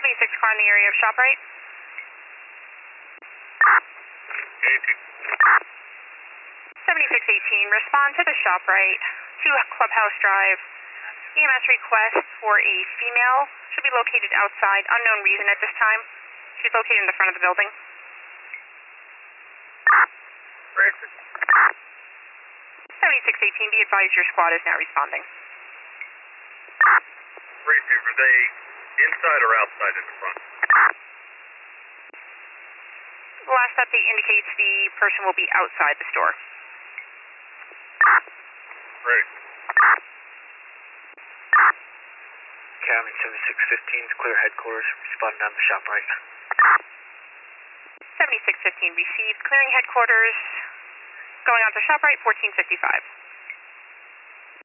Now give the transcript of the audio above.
76 car in the area of ShopRite. 7618, respond to the ShopRite, to Clubhouse Drive. EMS request for a female. Should be located outside. Unknown reason at this time. She's located in the front of the building. 7618, be advised your squad is now responding. Receiver, they inside or outside in the front? The last update indicates the person will be outside the store. Ready. County 7615 is clear headquarters, responding on the ShopRite. 7615 received, clearing headquarters, going on to ShopRite 1455.